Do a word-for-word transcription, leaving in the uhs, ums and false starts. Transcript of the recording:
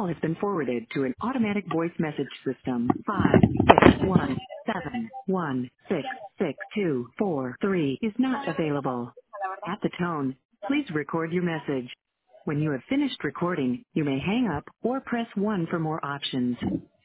has been forwarded to an automatic voice message system. Five six one seven one six six two four three is not available. At the tone, please record your message. When you have finished recording, you may hang up or press one for more options.